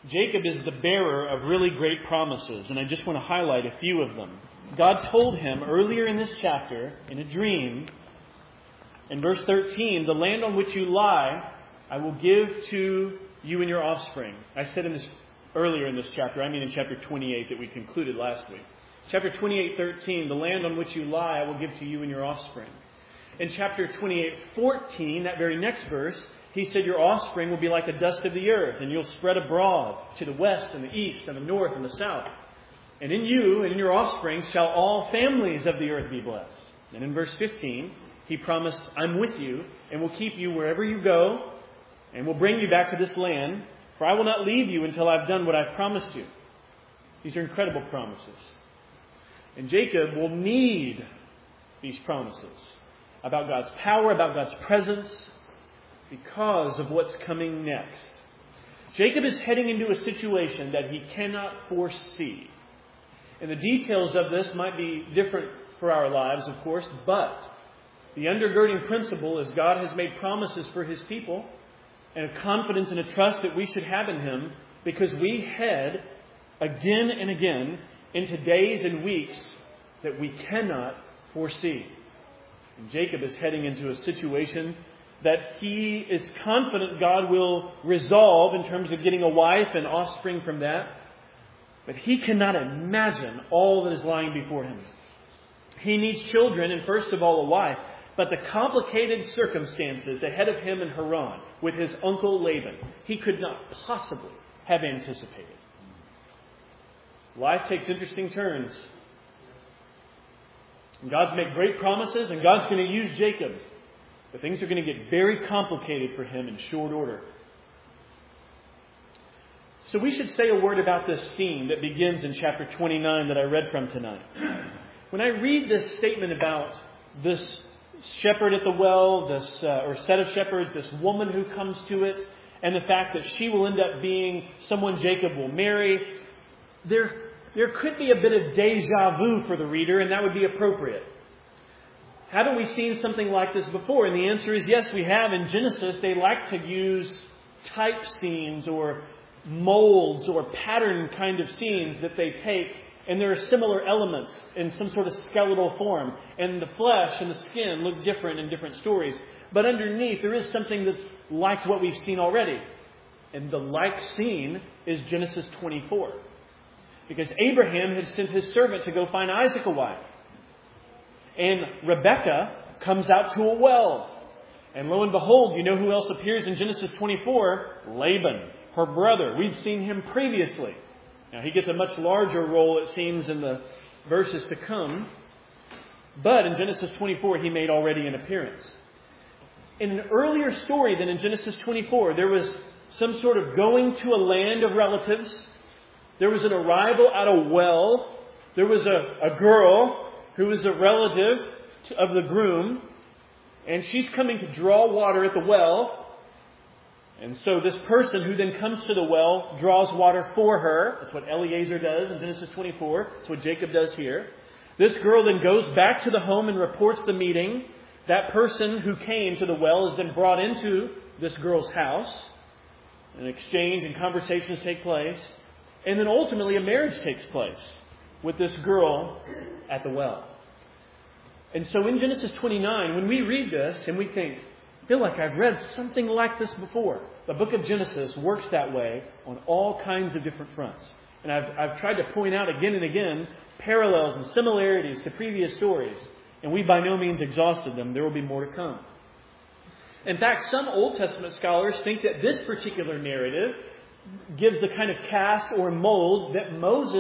Jacob is the bearer of really great promises, and I just want to highlight a few of them. God told him earlier in this chapter, in a dream, in verse 13, the land on which you lie, I will give to you and your offspring. I said earlier in this chapter, I mean in chapter 28 that we concluded last week. Chapter 28:13, the land on which you lie, I will give to you and your offspring. In chapter 28:14, that very next verse, He said, your offspring will be like the dust of the earth, and you'll spread abroad to the west and the east and the north and the south. And in you and in your offspring shall all families of the earth be blessed. And in verse 15, He promised, I'm with you and will keep you wherever you go and will bring you back to this land, for I will not leave you until I've done what I've promised you. These are incredible promises. And Jacob will need these promises about God's power, about God's presence, because of what's coming next. Jacob is heading into a situation that he cannot foresee. And the details of this might be different for our lives, of course, but the undergirding principle is God has made promises for His people and a confidence and a trust that we should have in Him, because we head again and again into days and weeks that we cannot foresee. And Jacob is heading into a situation that he is confident God will resolve in terms of getting a wife and offspring from that. But he cannot imagine all that is lying before him. He needs children and first of all a wife. But the complicated circumstances ahead of him in Haran with his uncle Laban, he could not possibly have anticipated. Life takes interesting turns. And God's made great promises and God's going to use Jacob. But things are going to get very complicated for him in short order. So we should say a word about this scene that begins in chapter 29 that I read from tonight. When I read this statement about this shepherd at the well, this or set of shepherds, this woman who comes to it, and the fact that she will end up being someone Jacob will marry, there could be a bit of deja vu for the reader, and that would be appropriate. Haven't we seen something like this before? And the answer is yes, we have. In Genesis, they like to use type scenes or molds or pattern kind of scenes that they take, and there are similar elements in some sort of skeletal form. And the flesh and the skin look different in different stories. But underneath, there is something that's like what we've seen already. And the like scene is Genesis 24. Because Abraham had sent his servant to go find Isaac a wife. And Rebekah comes out to a well. And lo and behold, you know who else appears in Genesis 24? Laban, her brother. We've seen him previously. Now, he gets a much larger role, it seems, in the verses to come. But in Genesis 24, he made already an appearance. In an earlier story than in Genesis 24, there was some sort of going to a land of relatives. There was an arrival at a well. There was a girl who was a relative of the groom. And she's coming to draw water at the well. And so this person who then comes to the well draws water for her. That's what Eliezer does in Genesis 24. That's what Jacob does here. This girl then goes back to the home and reports the meeting. That person who came to the well is then brought into this girl's house. An exchange and conversations take place. And then ultimately a marriage takes place with this girl at the well. And so in Genesis 29, when we read this and we think, I feel like I've read something like this before. The book of Genesis works that way on all kinds of different fronts. And I've tried to point out again and again parallels and similarities to previous stories. And we by no means exhausted them. There will be more to come. In fact, some Old Testament scholars think that this particular narrative gives the kind of cast or mold that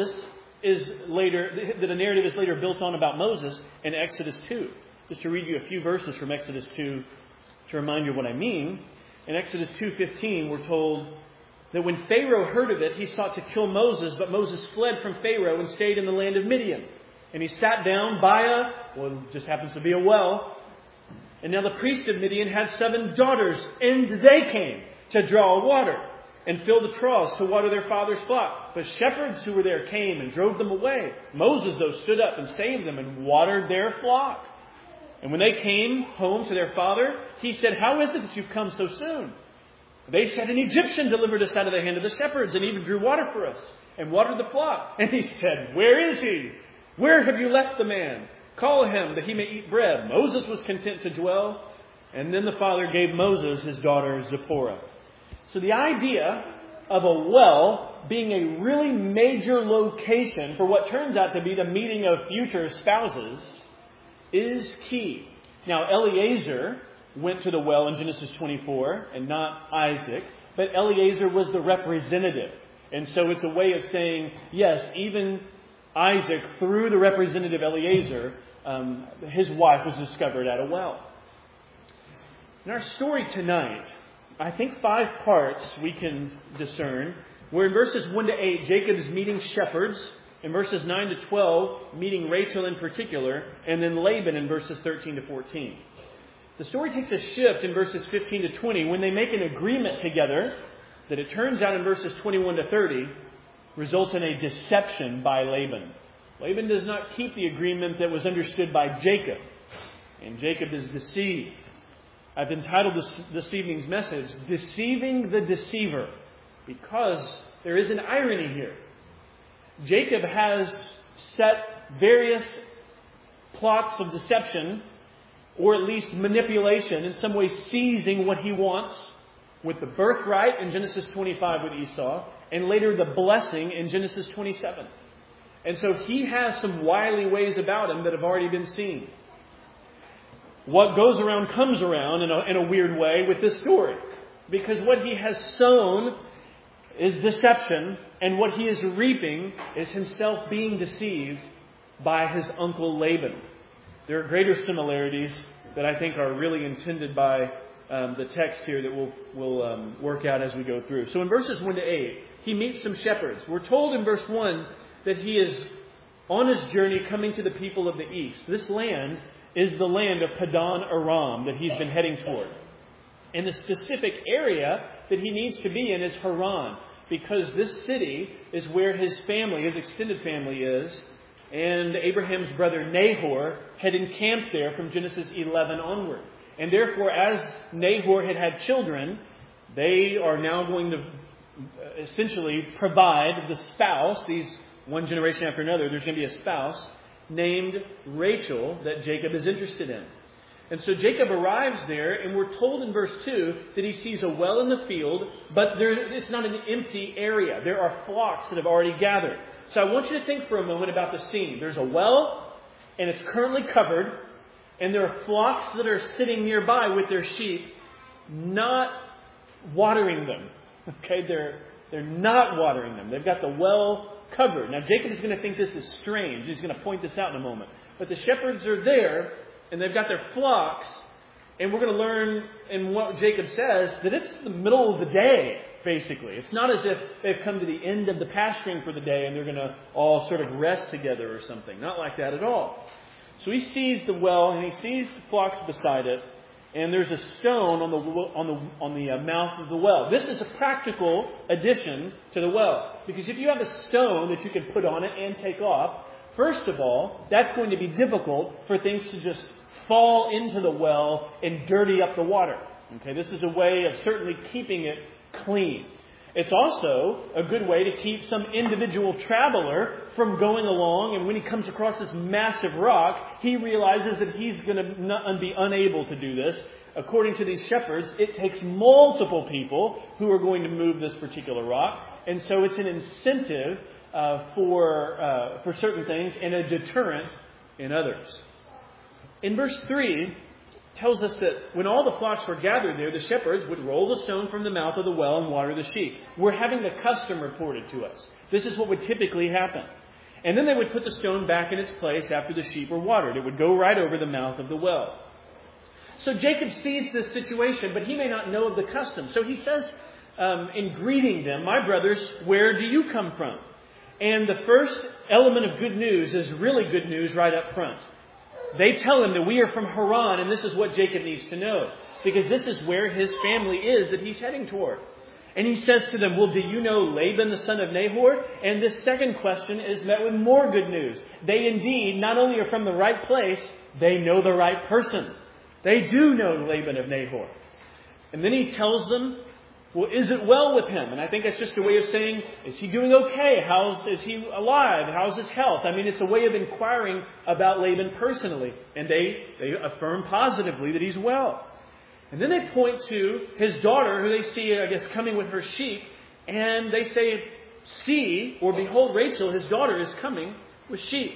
that a narrative is later built on about Moses in Exodus 2. Just to read you a few verses from Exodus 2 to remind you of what I mean. In Exodus 2:15, we're told that when Pharaoh heard of it, he sought to kill Moses, but Moses fled from Pharaoh and stayed in the land of Midian. And he sat down by it just happens to be a well. And now the priest of Midian had 7 daughters, and they came to draw water and fill the troughs to water their father's flock. But shepherds who were there came and drove them away. Moses, though, stood up and saved them and watered their flock. And when they came home to their father, he said, "How is it that you've come so soon?" They said, an Egyptian delivered us out of the hand of the shepherds and even drew water for us and watered the flock. And he said, where is he? Where have you left the man? Call him that he may eat bread. Moses was content to dwell. And then the father gave Moses his daughter Zipporah. So the idea of a well being a really major location for what turns out to be the meeting of future spouses is key. Now, Eliezer went to the well in Genesis 24 and not Isaac, but Eliezer was the representative. And so it's a way of saying, yes, even Isaac, through the representative Eliezer, his wife was discovered at a well. In our story tonight, I think 5 parts we can discern. We're in verses 1 to 8, Jacob is meeting shepherds. In verses 9 to 12, meeting Rachel in particular. And then Laban in verses 13 to 14. The story takes a shift in verses 15 to 20 when they make an agreement together that it turns out in verses 21 to 30 results in a deception by Laban. Laban does not keep the agreement that was understood by Jacob. And Jacob is deceived. I've entitled this evening's message, Deceiving the Deceiver, because there is an irony here. Jacob has set various plots of deception, or at least manipulation, in some way seizing what he wants, with the birthright in Genesis 25 with Esau, and later the blessing in Genesis 27. And so he has some wily ways about him that have already been seen. What goes around comes around in a weird way with this story. Because what he has sown is deception, and what he is reaping is himself being deceived by his uncle Laban. There are greater similarities that I think are really intended by the text here that we'll work out as we go through. So in verses 1 to 8, he meets some shepherds. We're told in verse 1 that he is on his journey coming to the people of the east. This land is the land of Padan Aram that he's been heading toward. And the specific area that he needs to be in is Haran, because this city is where his family, his extended family is, and Abraham's brother Nahor had encamped there from Genesis 11 onward. And therefore, as Nahor had children, they are now going to essentially provide the spouse, these one generation after another, there's going to be a spouse named Rachel that Jacob is interested in. And so Jacob arrives there, and we're told in verse 2 that he sees a well in the field, but it's not an empty area. There are flocks that have already gathered. So I want you to think for a moment about the scene. There's a well, and it's currently covered, and there are flocks that are sitting nearby with their sheep, not watering them. Okay, they're not watering them. They've got the well covered. Now, Jacob is going to think this is strange. He's going to point this out in a moment. But the shepherds are there, and they've got their flocks, and we're going to learn in what Jacob says that it's the middle of the day, basically. It's not as if they've come to the end of the pasturing for the day and they're going to all sort of rest together or something. Not like that at all. So he sees the well, and he sees the flocks beside it, and there's a stone on the mouth of the well. This is a practical addition to the well, because if you have a stone that you can put on it and take off, first of all, that's going to be difficult for things to just fall into the well and dirty up the water. Okay, this is a way of certainly keeping it clean. It's also a good way to keep some individual traveler from going along, and when he comes across this massive rock, he realizes that he's going to be unable to do this. According to these shepherds, it takes multiple people who are going to move this particular rock, and so it's an incentive for certain things and a deterrent in others. In verse 3, tells us that when all the flocks were gathered there, the shepherds would roll the stone from the mouth of the well and water the sheep. We're having the custom reported to us. This is what would typically happen. And then they would put the stone back in its place after the sheep were watered. It would go right over the mouth of the well. So Jacob sees this situation, but he may not know of the custom. So he says, in greeting them, "My brothers, where do you come from?" And the first element of good news is really good news right up front. They tell him that we are from Haran, and this is what Jacob needs to know, because this is where his family is that he's heading toward. And he says to them, "Well, do you know Laban, the son of Nahor?" And this second question is met with more good news. They indeed not only are from the right place, they know the right person. They do know Laban of Nahor. And then he tells them well, is it well with him? And I think that's just a way of saying, is he doing okay? Is he alive? How's his health? I mean, it's a way of inquiring about Laban personally. And they affirm positively that he's well. And then they point to his daughter, who they see, I guess, coming with her sheep. And they say, see, or behold, Rachel, his daughter, is coming with sheep.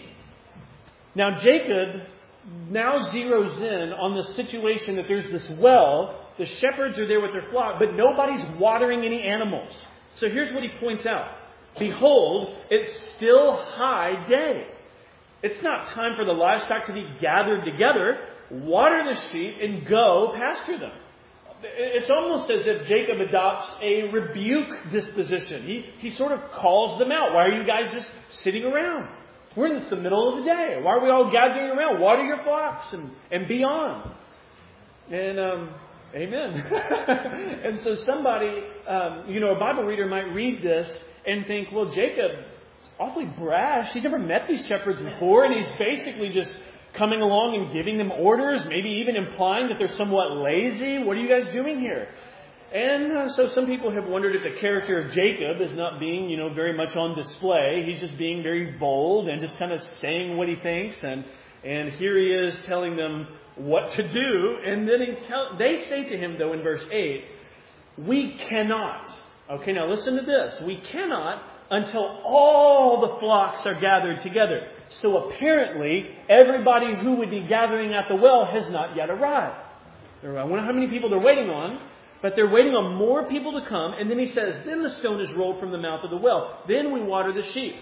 Now, Jacob now zeroes in on the situation that there's this well. The shepherds are there with their flock, but nobody's watering any animals. So here's what he points out. Behold, it's still high day. It's not time for the livestock to be gathered together. Water the sheep and go pasture them. It's almost as if Jacob adopts a rebuke disposition. He sort of calls them out. Why are you guys just sitting around? We're in the middle of the day. Why are we all gathering around? Water your flocks and be on. And amen. And so somebody, a Bible reader might read this and think, well, Jacob is awfully brash. He's never met these shepherds before, and he's basically just coming along and giving them orders, maybe even implying that they're somewhat lazy. What are you guys doing here? And so some people have wondered if the character of Jacob is not being, very much on display. He's just being very bold and just kind of saying what he thinks. And here he is telling them what to do. And then they say to him, though, in verse 8, we cannot. Okay, now listen to this. We cannot until all the flocks are gathered together. So apparently, everybody who would be gathering at the well has not yet arrived. I wonder how many people they're waiting on. But they're waiting on more people to come. And then he says, then the stone is rolled from the mouth of the well. Then we water the sheep.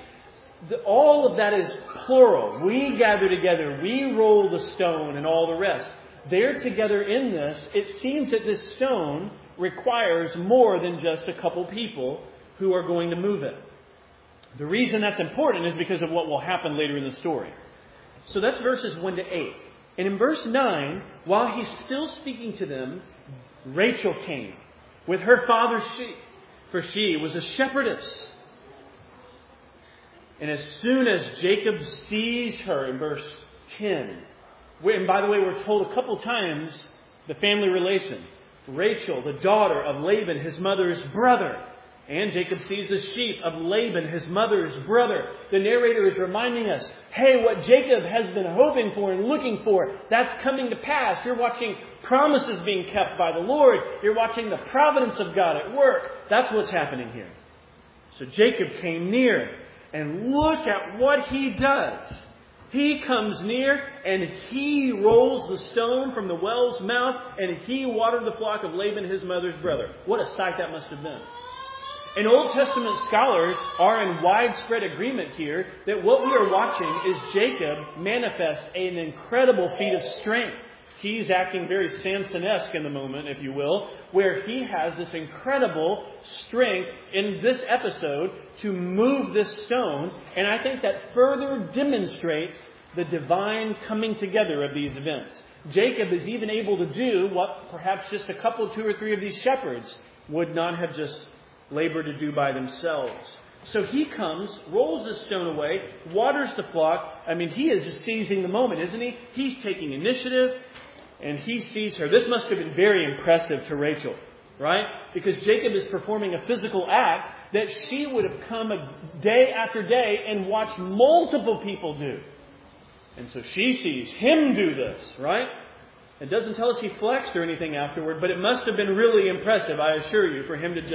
All of that is plural. We gather together. We roll the stone and all the rest. They're together in this. It seems that this stone requires more than just a couple people who are going to move it. The reason that's important is because of what will happen later in the story. So that's verses 1 to 8. And in verse 9, while he's still speaking to them, Rachel came with her father's sheep, for she was a shepherdess. And as soon as Jacob sees her, in verse 10, and by the way, we're told a couple times the family relation. Rachel, the daughter of Laban, his mother's brother. And Jacob sees the sheep of Laban, his mother's brother. The narrator is reminding us, hey, what Jacob has been hoping for and looking for, that's coming to pass. You're watching promises being kept by the Lord. You're watching the providence of God at work. That's what's happening here. So Jacob came near, and look at what he does. He comes near and he rolls the stone from the well's mouth, and he watered the flock of Laban, his mother's brother. What a sight that must have been. And Old Testament scholars are in widespread agreement here that what we are watching is Jacob manifest an incredible feat of strength. He's acting very Samson-esque in the moment, if you will, where he has this incredible strength in this episode to move this stone. And I think that further demonstrates the divine coming together of these events. Jacob is even able to do what perhaps just a couple, 2 or 3 of these shepherds would not have just labored to do by themselves. So he comes, rolls the stone away, waters the flock. I mean, he is just seizing the moment, isn't he? He's taking initiative, and he sees her. This must have been very impressive to Rachel, right? Because Jacob is performing a physical act that she would have come a day after day and watched multiple people do. And so she sees him do this, right? It doesn't tell us he flexed or anything afterward, but it must have been really impressive, I assure you, for him to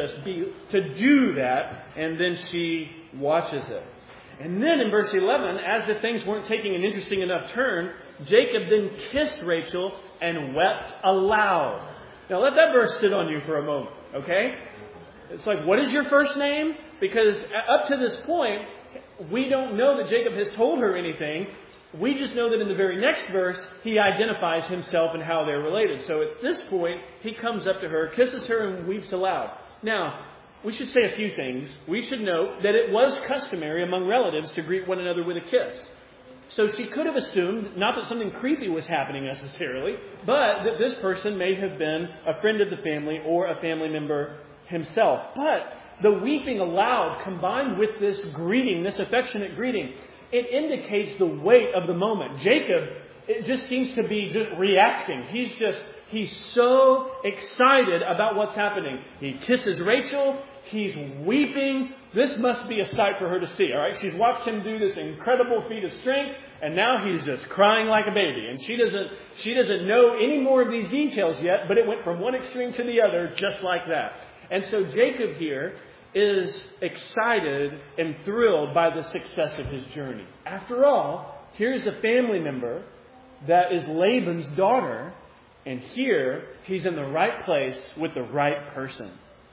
do that, and then she watches it. And then in verse 11, as if things weren't taking an interesting enough turn, Jacob then kissed Rachel and wept aloud. Now let that verse sit on you for a moment, okay? It's like, what is your first name? Because up to this point, we don't know that Jacob has told her anything. We just know that in the very next verse, he identifies himself and how they're related. So at this point, he comes up to her, kisses her, and weeps aloud. Now, we should say a few things. We should note that it was customary among relatives to greet one another with a kiss. So she could have assumed, not that something creepy was happening necessarily, but that this person may have been a friend of the family or a family member himself. But the weeping aloud combined with this greeting, this affectionate greeting, it indicates the weight of the moment. Jacob, it just seems to be just reacting. He's He's so excited about what's happening. He kisses Rachel. He's weeping. This must be a sight for her to see, all right? She's watched him do this incredible feat of strength, and now he's just crying like a baby. And she doesn't know any more of these details yet, but it went from one extreme to the other just like that. And so Jacob here is excited and thrilled by the success of his journey. After all, here's a family member that is Laban's daughter, and here he's in the right place with the right person.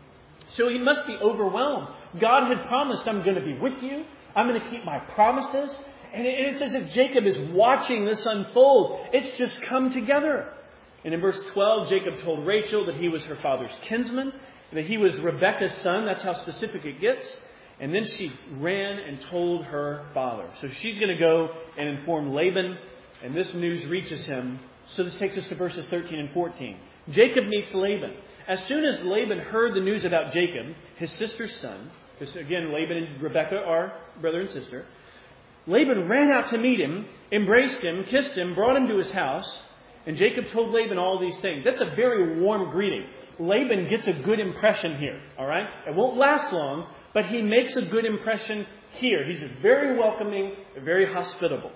So he must be overwhelmed. God had promised, I'm going to be with you. I'm going to keep my promises. And it's as if Jacob is watching this unfold. It's just come together. And in verse 12, Jacob told Rachel that he was her father's kinsman, that he was Rebekah's son. That's how specific it gets. And then she ran and told her father. So she's going to go and inform Laban, and this news reaches him. So this takes us to verses 13 and 14. Jacob meets Laban. As soon as Laban heard the news about Jacob, his sister's son, because again, Laban and Rebekah are brother and sister, Laban ran out to meet him, embraced him, kissed him, brought him to his house, and Jacob told Laban all these things. That's a very warm greeting. Laban gets a good impression here, all right? It won't last long, but he makes a good impression here. He's very welcoming, very hospitable.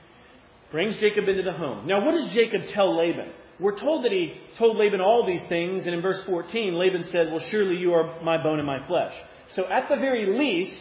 Brings Jacob into the home. Now, what does Jacob tell Laban? We're told that he told Laban all these things, and in verse 14, Laban said, well, surely you are my bone and my flesh. So at the very least,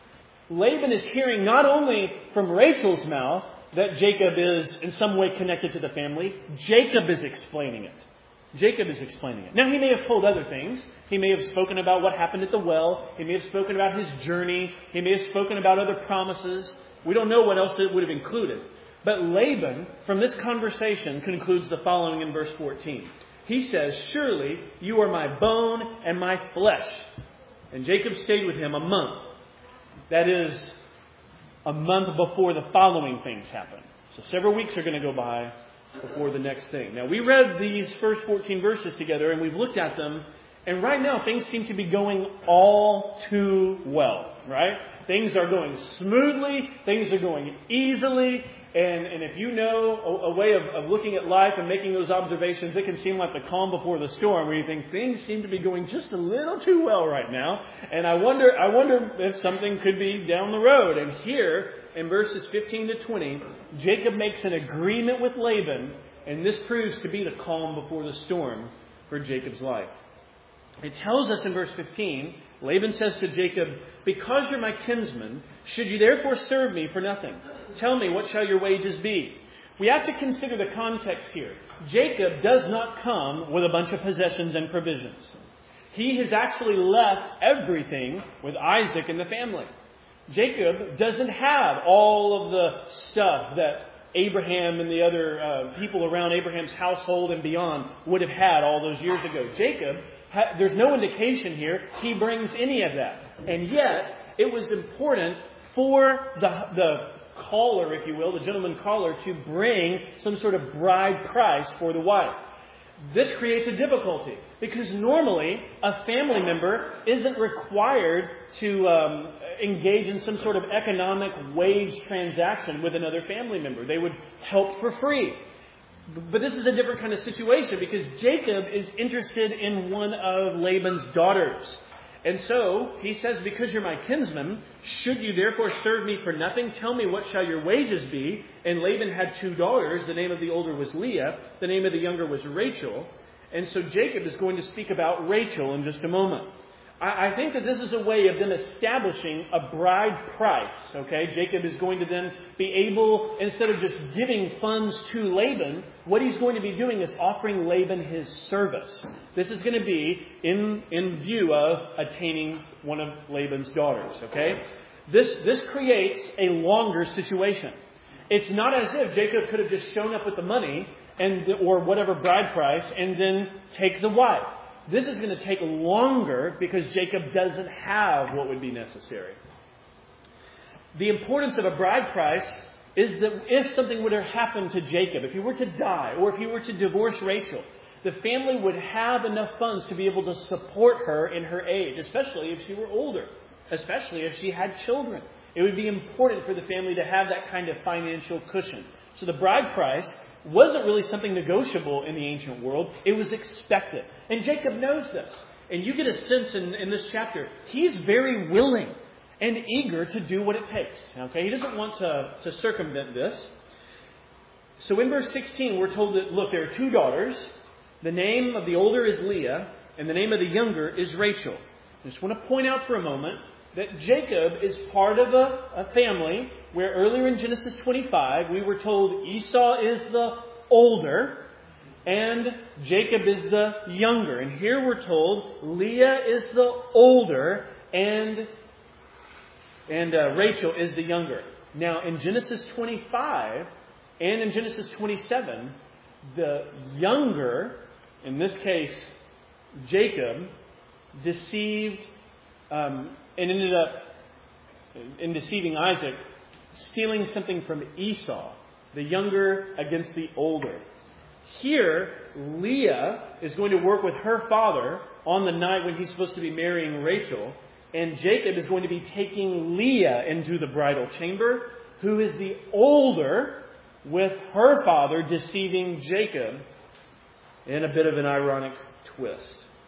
Laban is hearing not only from Rachel's mouth that Jacob is in some way connected to the family, Jacob is explaining it. Jacob is explaining it. Now, he may have told other things. He may have spoken about what happened at the well. He may have spoken about his journey. He may have spoken about other promises. We don't know what else it would have included. But Laban, from this conversation, concludes the following in verse 14. He says, surely you are my bone and my flesh. And Jacob stayed with him a month. That is, a month before the following things happen. So several weeks are going to go by before the next thing. Now, we read these first 14 verses together, and we've looked at them. And right now, things seem to be going all too well, right? Things are going smoothly. Things are going easily. And if you know a way of looking at life and making those observations, it can seem like the calm before the storm, where you think things seem to be going just a little too well right now. And I wonder if something could be down the road. And here, in verses 15 to 20, Jacob makes an agreement with Laban, and this proves to be the calm before the storm for Jacob's life. It tells us in verse 15, Laban says to Jacob, because you're my kinsman, should you therefore serve me for nothing? Tell me, what shall your wages be? We have to consider the context here. Jacob does not come with a bunch of possessions and provisions. He has actually left everything with Isaac and the family. Jacob doesn't have all of the stuff that Abraham and the other people around Abraham's household and beyond would have had all those years ago. Jacob, there's no indication here he brings any of that. And yet, it was important for the caller, if you will, the gentleman caller, to bring some sort of bride price for the wife. This creates a difficulty because normally a family member isn't required to engage in some sort of economic wage transaction with another family member. They would help for free. But this is a different kind of situation because Jacob is interested in one of Laban's daughters. And so he says, because you're my kinsman, should you therefore serve me for nothing? Tell me, what shall your wages be? And Laban had 2 daughters. The name of the older was Leah. The name of the younger was Rachel. And so Jacob is going to speak about Rachel in just a moment. I think that this is a way of them establishing a bride price. Okay, Jacob is going to then be able, instead of just giving funds to Laban, what he's going to be doing is offering Laban his service. This is going to be in view of attaining one of Laban's daughters. Okay, this creates a longer situation. It's not as if Jacob could have just shown up with the money or whatever bride price and then take the wife. This is going to take longer because Jacob doesn't have what would be necessary. The importance of a bride price is that if something were to happen to Jacob, if he were to die, or if he were to divorce Rachel, the family would have enough funds to be able to support her in her age, especially if she were older, especially if she had children. It would be important for the family to have that kind of financial cushion. So the bride price wasn't really something negotiable in the ancient world. It was expected. And Jacob knows this. And you get a sense in this chapter, he's very willing and eager to do what it takes. Okay, he doesn't want to circumvent this. So in verse 16, we're told that, look, there are two daughters. The name of the older is Leah, and the name of the younger is Rachel. I just want to point out for a moment that Jacob is part of a family where earlier in Genesis 25, we were told Esau is the older and Jacob is the younger. And here we're told Leah is the older and Rachel is the younger. Now, in Genesis 25 and in Genesis 27, the younger, in this case, Jacob, deceived and ended up, in deceiving Isaac, stealing something from Esau, the younger against the older. Here, Leah is going to work with her father on the night when he's supposed to be marrying Rachel, and Jacob is going to be taking Leah into the bridal chamber, who is the older, with her father deceiving Jacob in a bit of an ironic twist.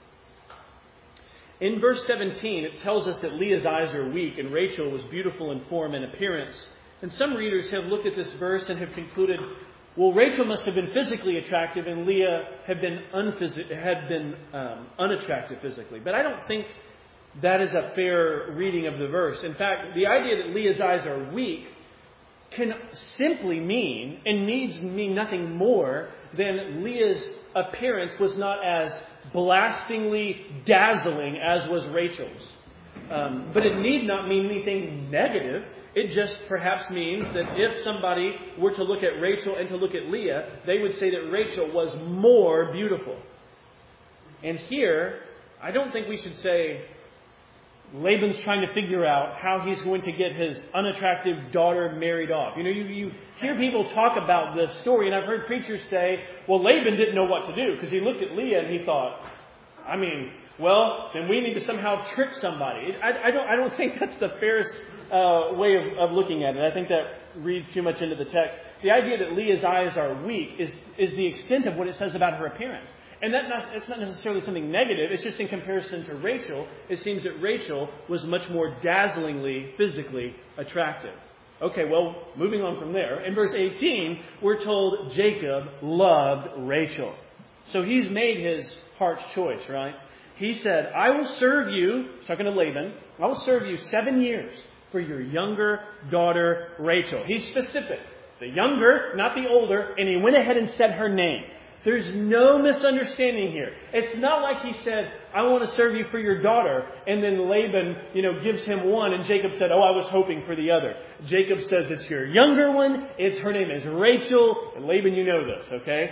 In verse 17, it tells us that Leah's eyes are weak and Rachel was beautiful in form and appearance. And some readers have looked at this verse and have concluded, well, Rachel must have been physically attractive and Leah had been unattractive physically. But I don't think that is a fair reading of the verse. In fact, the idea that Leah's eyes are weak can simply mean, and needs mean nothing more than Leah's appearance was not as blastingly dazzling as was Rachel's. But it need not mean anything negative. It just perhaps means that if somebody were to look at Rachel and to look at Leah, they would say that Rachel was more beautiful. And here, I don't think we should say Laban's trying to figure out how he's going to get his unattractive daughter married off. You hear people talk about this story, and I've heard preachers say, well, Laban didn't know what to do because he looked at Leah and he thought, then we need to somehow trick somebody. I don't think that's the fairest way of looking at it. I think that reads too much into the text. The idea that Leah's eyes are weak is the extent of what it says about her appearance. And it's not necessarily something negative. It's just in comparison to Rachel, it seems that Rachel was much more dazzlingly, physically attractive. Okay, well, moving on from there. In verse 18, we're told Jacob loved Rachel. So he's made his heart's choice, right? He said, I will serve you, talking to Laban, I will serve you 7 years for your younger daughter Rachel. He's specific. The younger, not the older, and he went ahead and said her name. There's no misunderstanding here. It's not like he said, I want to serve you for your daughter. And then Laban, gives him one. And Jacob said, I was hoping for the other. Jacob says, it's your younger one. Her name is Rachel. And Laban, you know this, okay?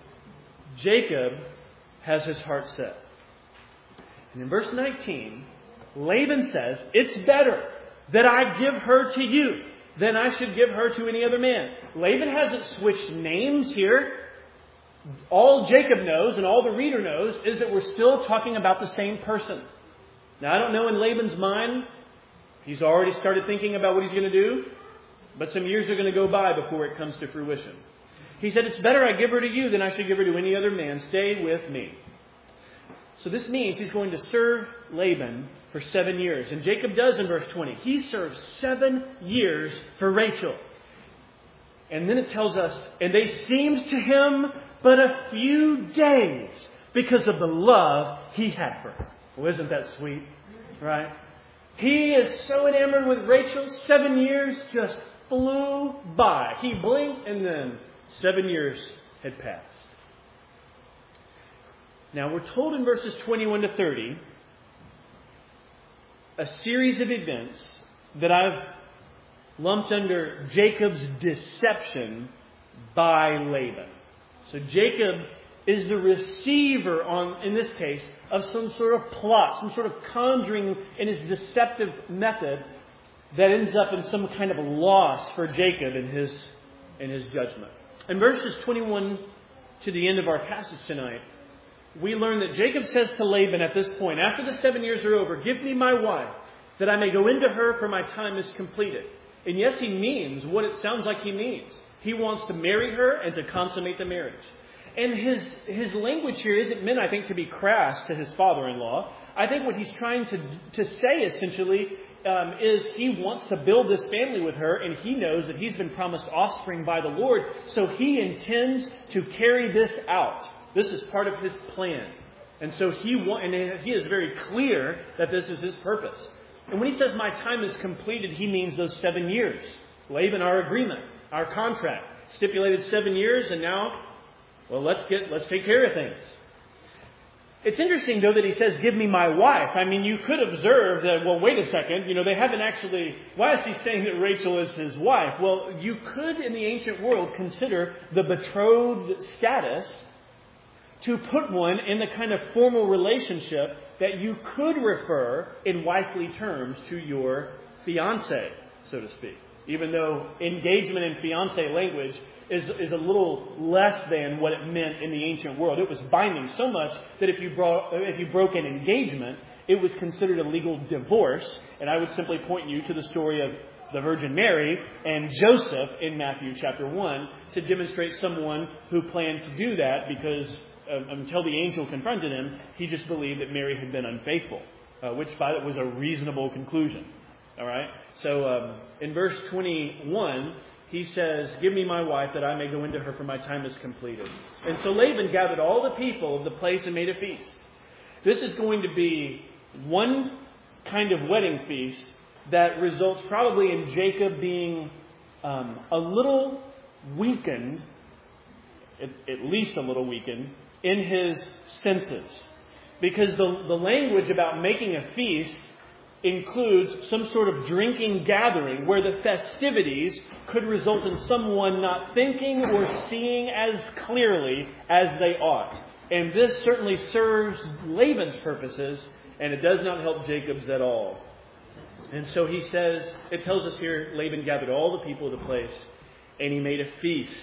Jacob has his heart set. And in verse 19, Laban says, it's better that I give her to you than I should give her to any other man. Laban hasn't switched names here. All Jacob knows and all the reader knows is that we're still talking about the same person. Now, I don't know in Laban's mind, he's already started thinking about what he's going to do, but some years are going to go by before it comes to fruition. He said, it's better I give her to you than I should give her to any other man. Stay with me. So this means he's going to serve Laban for 7 years. And Jacob does in verse 20. He serves 7 years for Rachel. And then it tells us, and they seemed to him but a few days because of the love he had for her. Well, isn't that sweet? Right? He is so enamored with Rachel, 7 years just flew by. He blinked and then 7 years had passed. Now we're told in verses 21 to 30 a series of events that I've lumped under Jacob's deception by Laban. So Jacob is the receiver in this case, of some sort of plot, some sort of conjuring in his deceptive method that ends up in some kind of loss for Jacob in his judgment. In verses 21 to the end of our passage tonight, we learn that Jacob says to Laban at this point, after the 7 years are over, give me my wife, that I may go into her, for my time is completed. And yes, he means what it sounds like he means. He wants to marry her and to consummate the marriage. And his language here isn't meant, I think, to be crass to his father-in-law. I think what he's trying to say, essentially, is he wants to build this family with her, and he knows that he's been promised offspring by the Lord, so he intends to carry this out. This is part of his plan. And so he is very clear that this is his purpose. And when he says, my time is completed, he means those 7 years. Laban, our agreement, our contract, stipulated 7 years, and now, well, let's take care of things. It's interesting, though, that he says, give me my wife. I mean, you could observe that, well, wait a second, they haven't actually, why is he saying that Rachel is his wife? Well, you could, in the ancient world, consider the betrothed status to put one in the kind of formal relationship that you could refer in wifely terms to your fiancé, so to speak. Even though engagement in fiancé language is a little less than what it meant in the ancient world. It was binding so much that if you broke an engagement, it was considered a legal divorce. And I would simply point you to the story of the Virgin Mary and Joseph in Matthew chapter 1 to demonstrate someone who planned to do that because until the angel confronted him, he just believed that Mary had been unfaithful, which was a reasonable conclusion. All right. So in verse 21, he says, give me my wife that I may go into her, for my time is completed. And so Laban gathered all the people of the place and made a feast. This is going to be one kind of wedding feast that results probably in Jacob being a little weakened, at least a little weakened, in his senses. Because the language about making a feast includes some sort of drinking gathering where the festivities could result in someone not thinking or seeing as clearly as they ought. And this certainly serves Laban's purposes, and it does not help Jacob's at all. And so he says, it tells us here, Laban gathered all the people of the place, and he made a feast.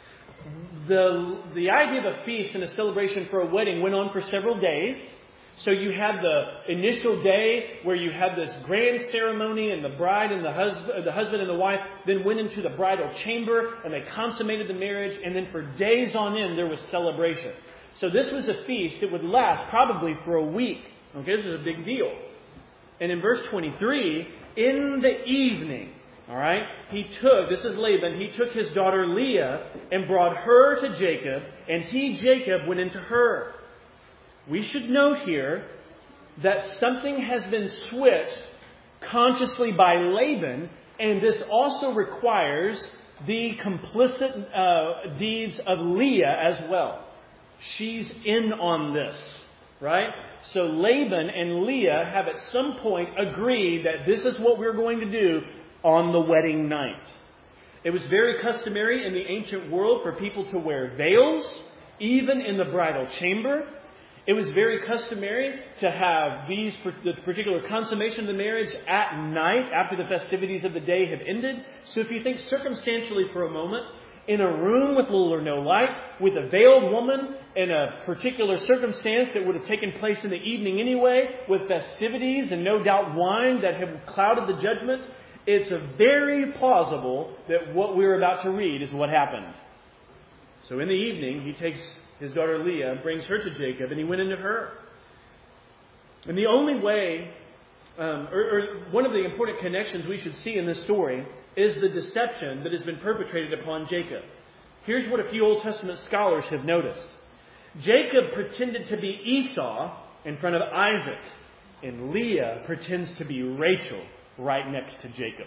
The idea of a feast and a celebration for a wedding went on for several days. So you had the initial day where you had this grand ceremony, and the bride and the husband and the wife then went into the bridal chamber and they consummated the marriage. And then for days on end, there was celebration. So this was a feast that would last probably for a week. Okay, this is a big deal. And in verse 23, in the evening, all right, this is Laban, he took his daughter Leah and brought her to Jacob, and he, Jacob, went into her. We should note here that something has been switched consciously by Laban, and this also requires the complicit deeds of Leah as well. She's in on this, right? So Laban and Leah have at some point agreed that this is what we're going to do on the wedding night. It was very customary in the ancient world for people to wear veils, even in the bridal chamber. It was very customary to have the particular consummation of the marriage at night after the festivities of the day have ended. So if you think circumstantially for a moment, in a room with little or no light, with a veiled woman in a particular circumstance that would have taken place in the evening anyway, with festivities and no doubt wine that have clouded the judgment, it's very plausible that what we're about to read is what happened. So in the evening, he takes his daughter Leah, brings her to Jacob, and he went into her. And the only way, or one of the important connections we should see in this story is the deception that has been perpetrated upon Jacob. Here's what a few Old Testament scholars have noticed. Jacob pretended to be Esau in front of Isaac, and Leah pretends to be Rachel right next to Jacob.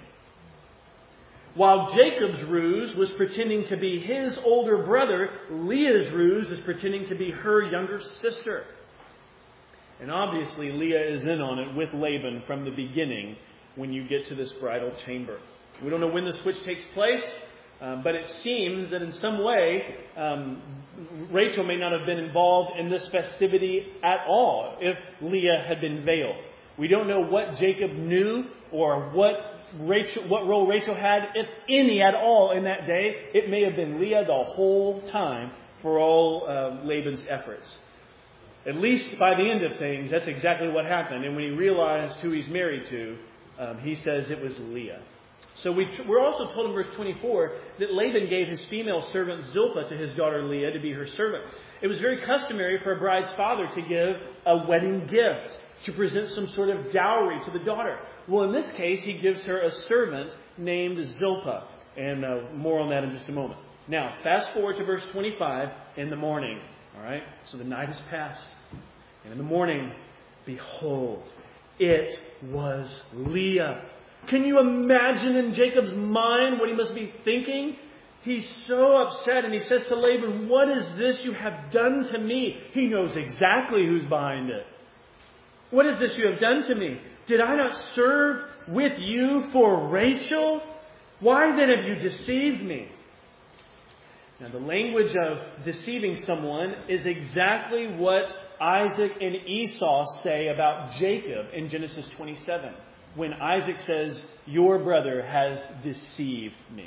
While Jacob's ruse was pretending to be his older brother, Leah's ruse is pretending to be her younger sister. And obviously Leah is in on it with Laban from the beginning when you get to this bridal chamber. We don't know when the switch takes place, but it seems that in some way Rachel may not have been involved in this festivity at all if Leah had been veiled. We don't know what Jacob knew or what role Rachel had, if any at all, in that day. It may have been Leah the whole time for all Laban's efforts. At least by the end of things, that's exactly what happened. And when he realized who he's married to, he says it was Leah. So we're also told in verse 24 that Laban gave his female servant Zilpah to his daughter Leah to be her servant. It was very customary for a bride's father to give a wedding gift, to present some sort of dowry to the daughter. Well, in this case, he gives her a servant named Zilpah. And more on that in just a moment. Now, fast forward to verse 25 in the morning. All right? So the night has passed. And in the morning, behold, it was Leah. Can you imagine in Jacob's mind what he must be thinking? He's so upset, and he says to Laban, "What is this you have done to me?" He knows exactly who's behind it. "What is this you have done to me? Did I not serve with you for Rachel? Why then have you deceived me?" Now, the language of deceiving someone is exactly what Isaac and Esau say about Jacob in Genesis 27. When Isaac says, "Your brother has deceived me."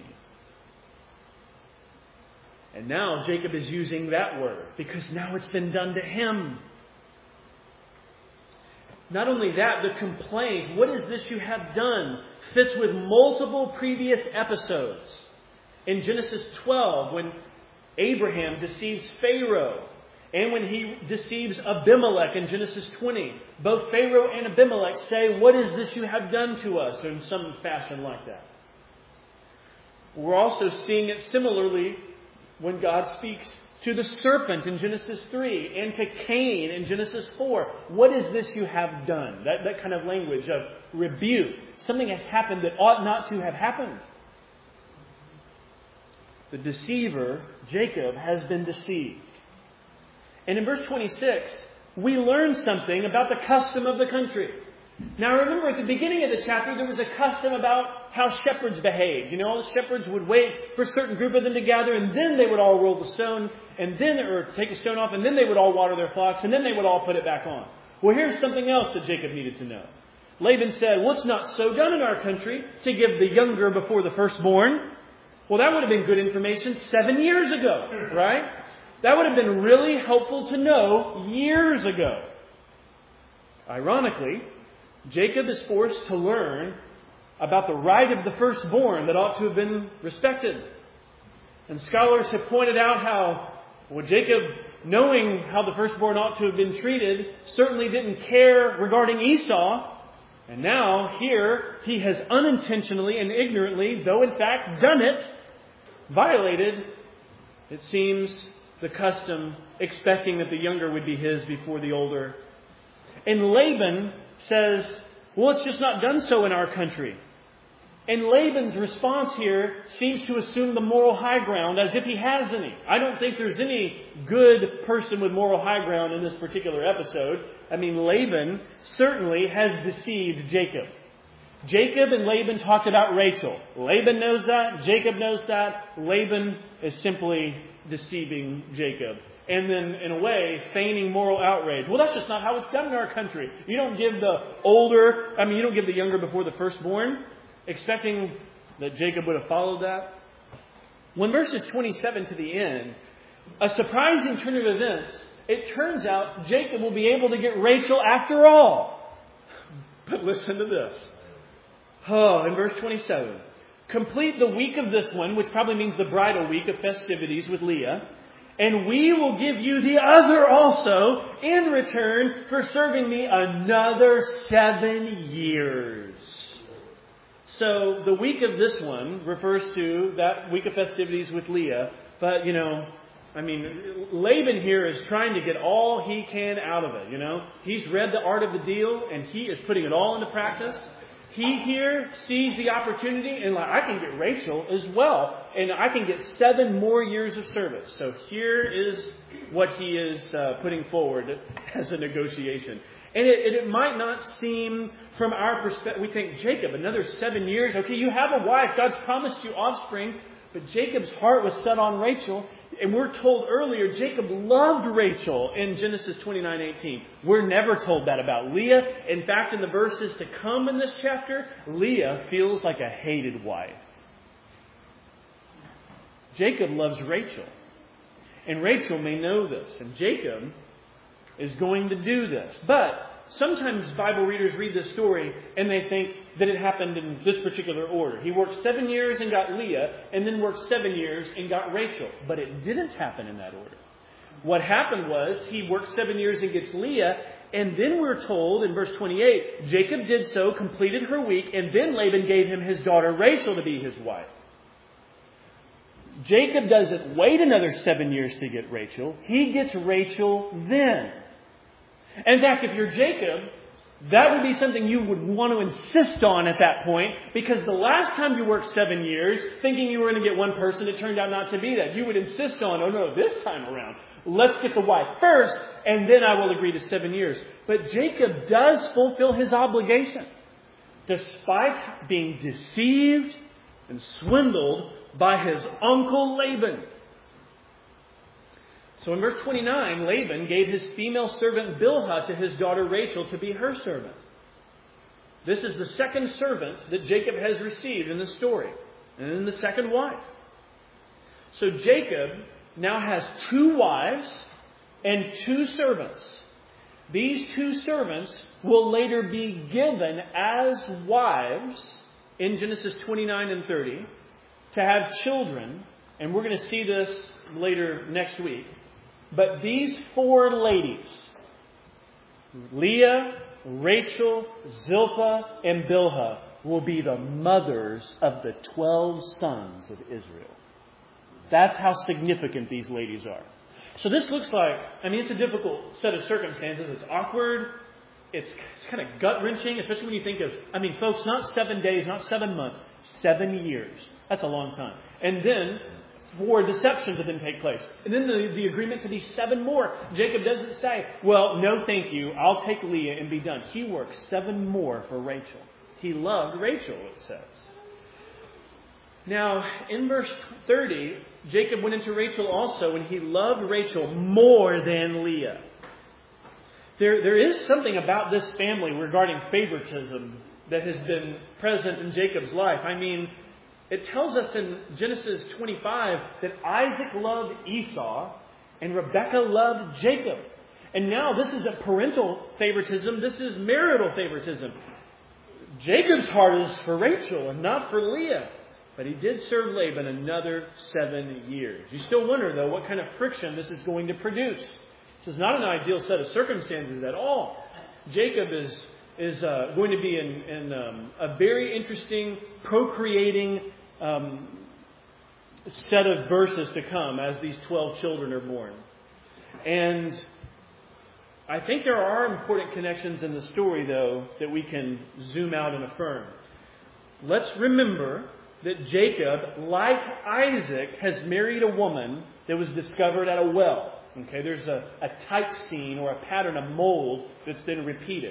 And now Jacob is using that word because now it's been done to him. Not only that, the complaint, "What is this you have done?" fits with multiple previous episodes. In Genesis 12, when Abraham deceives Pharaoh, and when he deceives Abimelech in Genesis 20, both Pharaoh and Abimelech say, "What is this you have done to us?" or in some fashion like that. We're also seeing it similarly when God speaks to the serpent in Genesis 3 and to Cain in Genesis 4. "What is this you have done?" That kind of language of rebuke. Something has happened that ought not to have happened. The deceiver, Jacob, has been deceived. And in verse 26, we learn something about the custom of the country. Now remember, at the beginning of the chapter, there was a custom about how shepherds behaved. You know, the shepherds would wait for a certain group of them to gather, and then they would all roll the stone, or take the stone off, and then they would all water their flocks, and then they would all put it back on. Well, here's something else that Jacob needed to know. Laban said, "Well, it's not so done in our country to give the younger before the firstborn." Well, that would have been good information 7 years ago, right? That would have been really helpful to know years ago. Ironically, Jacob is forced to learn about the right of the firstborn that ought to have been respected. And scholars have pointed out how, Jacob, knowing how the firstborn ought to have been treated, certainly didn't care regarding Esau. And now, here, he has unintentionally and ignorantly, though in fact done it, violated, it seems, the custom, expecting that the younger would be his before the older. And Laban says, "Well, it's just not done so in our country." And Laban's response here seems to assume the moral high ground, as if he has any. I don't think there's any good person with moral high ground in this particular episode. I mean, Laban certainly has deceived Jacob. Jacob and Laban talked about Rachel. Laban knows that. Jacob knows that. Laban is simply deceiving Jacob. And then, in a way, feigning moral outrage. Well, that's just not how it's done in our country. You don't give you don't give the younger before the firstborn, expecting that Jacob would have followed that. When verses 27 to the end, a surprising turn of events, it turns out Jacob will be able to get Rachel after all. But listen to this. In verse 27. "Complete the week of this one," which probably means the bridal week of festivities with Leah, "and we will give you the other also in return for serving me another 7 years. So the week of this one refers to that week of festivities with Leah. But, Laban here is trying to get all he can out of it, He's read the art of the deal, and he is putting it all into practice. He here sees the opportunity and I can get Rachel as well. And I can get 7 more years of service. So here is what he is putting forward as a negotiation. And it might not seem from our perspective, we think, Jacob, another 7 years. Okay, you have a wife. God's promised you offspring. But Jacob's heart was set on Rachel. And we're told earlier, Jacob loved Rachel in Genesis 29:18. We're never told that about Leah. In fact, in the verses to come in this chapter, Leah feels like a hated wife. Jacob loves Rachel. And Rachel may know this. And Jacob is going to do this. But sometimes Bible readers read this story and they think that it happened in this particular order. He worked 7 years and got Leah, and then worked 7 years and got Rachel. But it didn't happen in that order. What happened was he worked 7 years and gets Leah, and then we're told in verse 28, Jacob did so, completed her week, and then Laban gave him his daughter Rachel to be his wife. Jacob doesn't wait another 7 years to get Rachel. He gets Rachel then. In fact, if you're Jacob, that would be something you would want to insist on at that point, because the last time you worked 7 years, thinking you were going to get one person, it turned out not to be that. You would insist on, oh no, this time around, let's get the wife first, and then I will agree to 7 years. But Jacob does fulfill his obligation, despite being deceived and swindled by his uncle Laban. So in verse 29, Laban gave his female servant Bilhah to his daughter Rachel to be her servant. This is the second servant that Jacob has received in the story, and then the second wife. So Jacob now has 2 wives and 2 servants. These 2 servants will later be given as wives in Genesis 29 and 30 to have children, and we're going to see this later next week. But these 4 ladies, Leah, Rachel, Zilpah, and Bilhah, will be the mothers of the 12 sons of Israel. That's how significant these ladies are. So this looks like, it's a difficult set of circumstances. It's awkward. It's kind of gut-wrenching, especially when you think of, folks, not 7 days, not 7 months, 7 years. That's a long time. And then 4 deceptions that then take place. And then the agreement to be 7 more. Jacob doesn't say, well, no thank you, I'll take Leah and be done. He works 7 more for Rachel. He loved Rachel, it says. Now, in verse 30, Jacob went into Rachel also, and he loved Rachel more than Leah. There is something about this family regarding favoritism that has been present in Jacob's life. It tells us in Genesis 25 that Isaac loved Esau and Rebekah loved Jacob. And now this isn't parental favoritism, this is marital favoritism. Jacob's heart is for Rachel and not for Leah. But he did serve Laban another 7 years. You still wonder, though, what kind of friction this is going to produce. This is not an ideal set of circumstances at all. Jacob is going to be in a very interesting, procreating set of verses to come as these 12 children are born. And I think there are important connections in the story, though, that we can zoom out and affirm. Let's remember that Jacob, like Isaac, has married a woman that was discovered at a well. Okay, there's a type scene or a pattern, a mold that's then repeated.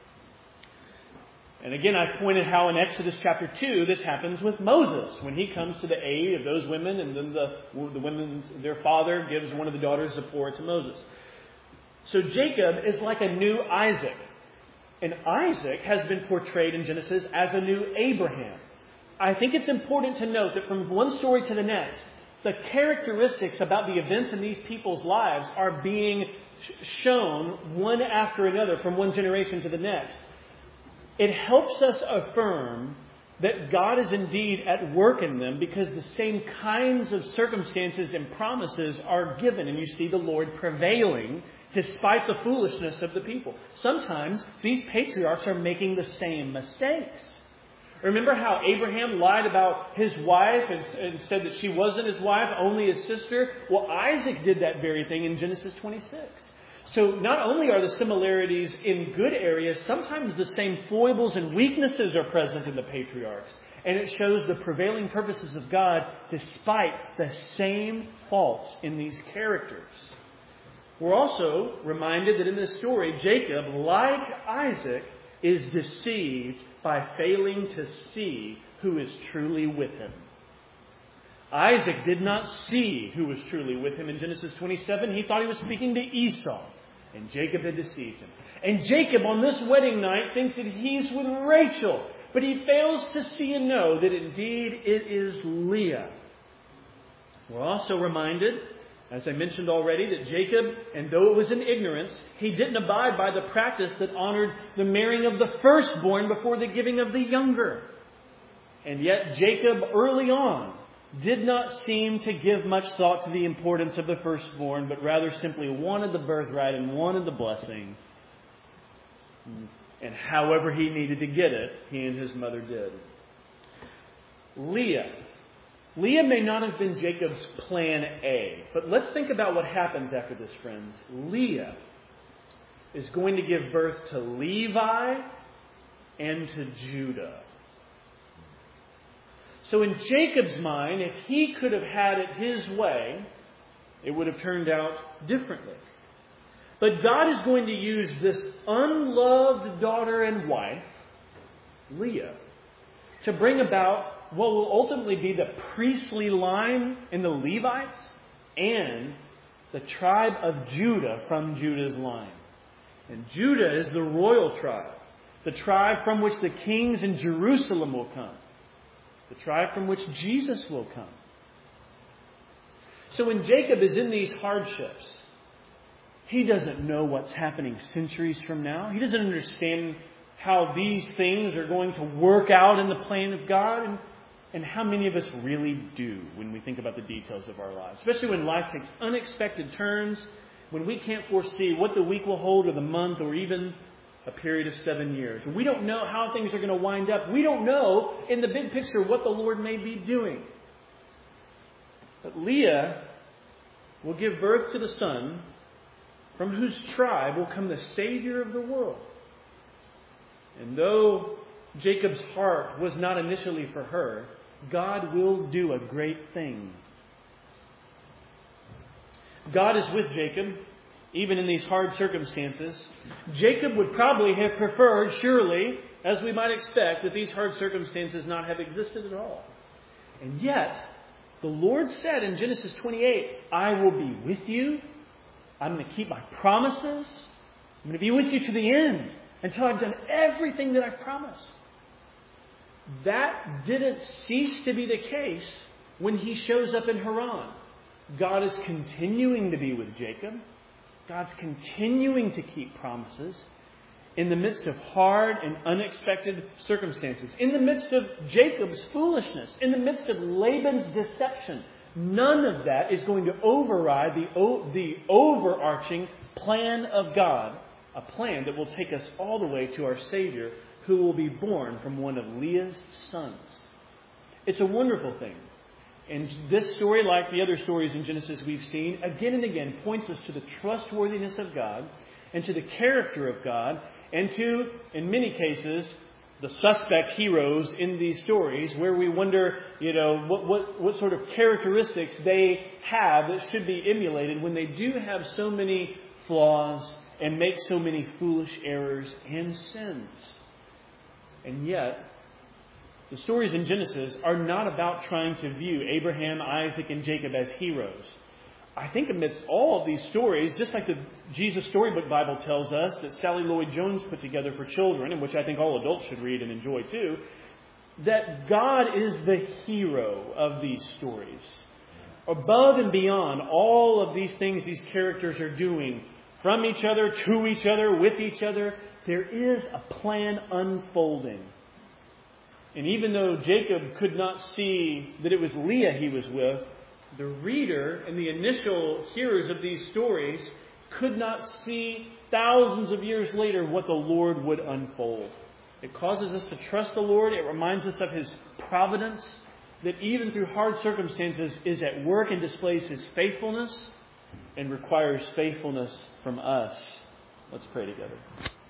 And again, I pointed how in Exodus chapter 2, this happens with Moses, when he comes to the aid of those women, and then the women, their father gives one of the daughters Zipporah to Moses. So Jacob is like a new Isaac. And Isaac has been portrayed in Genesis as a new Abraham. I think it's important to note that from one story to the next, the characteristics about the events in these people's lives are being shown one after another from one generation to the next. It helps us affirm that God is indeed at work in them because the same kinds of circumstances and promises are given. And you see the Lord prevailing despite the foolishness of the people. Sometimes these patriarchs are making the same mistakes. Remember how Abraham lied about his wife and said that she wasn't his wife, only his sister? Well, Isaac did that very thing in Genesis 26. So not only are the similarities in good areas, sometimes the same foibles and weaknesses are present in the patriarchs. And it shows the prevailing purposes of God despite the same faults in these characters. We're also reminded that in this story, Jacob, like Isaac, is deceived by failing to see who is truly with him. Isaac did not see who was truly with him in Genesis 27. He thought he was speaking to Esau. And Jacob had deceived him. And Jacob on this wedding night thinks that he's with Rachel. But he fails to see and know that indeed it is Leah. We're also reminded As I mentioned already, that Jacob, and though it was in ignorance, he didn't abide by the practice that honored the marrying of the firstborn before the giving of the younger. And yet Jacob, early on, did not seem to give much thought to the importance of the firstborn, but rather simply wanted the birthright and wanted the blessing. And however he needed to get it, he and his mother did. Leah may not have been Jacob's plan A, but let's think about what happens after this, friends. Leah is going to give birth to Levi and to Judah. So in Jacob's mind, if he could have had it his way, it would have turned out differently. But God is going to use this unloved daughter and wife, Leah, to bring about what will ultimately be the priestly line in the Levites and the tribe of Judah from Judah's line. And Judah is the royal tribe, the tribe from which the kings in Jerusalem will come, the tribe from which Jesus will come. So when Jacob is in these hardships, he doesn't know what's happening centuries from now. He doesn't understand how these things are going to work out in the plan of God. And how many of us really do when we think about the details of our lives, especially when life takes unexpected turns, when we can't foresee what the week will hold or the month or even a period of 7 years. We don't know how things are going to wind up. We don't know in the big picture what the Lord may be doing. But Leah will give birth to the son from whose tribe will come the Savior of the world. And though Jacob's heart was not initially for her, God will do a great thing. God is with Jacob, even in these hard circumstances. Jacob would probably have preferred, surely, as we might expect, that these hard circumstances not have existed at all. And yet, the Lord said in Genesis 28, I will be with you. I'm going to keep my promises. I'm going to be with you to the end until I've done everything that I've promised. That didn't cease to be the case when he shows up in Haran. God is continuing to be with Jacob. God's continuing to keep promises in the midst of hard and unexpected circumstances. In the midst of Jacob's foolishness. In the midst of Laban's deception. None of that is going to override the overarching plan of God. A plan that will take us all the way to our Savior, who will be born from one of Leah's sons. It's a wonderful thing. And this story, like the other stories in Genesis we've seen, again and again points us to the trustworthiness of God and to the character of God and to, in many cases, the suspect heroes in these stories where we wonder, what sort of characteristics they have that should be emulated when they do have so many flaws and make so many foolish errors and sins. And yet, the stories in Genesis are not about trying to view Abraham, Isaac, and Jacob as heroes. I think amidst all of these stories, just like the Jesus Storybook Bible tells us that Sally Lloyd-Jones put together for children, and which I think all adults should read and enjoy too, that God is the hero of these stories. Above and beyond all of these things these characters are doing, from each other, to each other, with each other, there is a plan unfolding. And even though Jacob could not see that it was Leah he was with, the reader and the initial hearers of these stories could not see thousands of years later what the Lord would unfold. It causes us to trust the Lord. It reminds us of His providence, that even through hard circumstances is at work and displays His faithfulness and requires faithfulness from us. Let's pray together.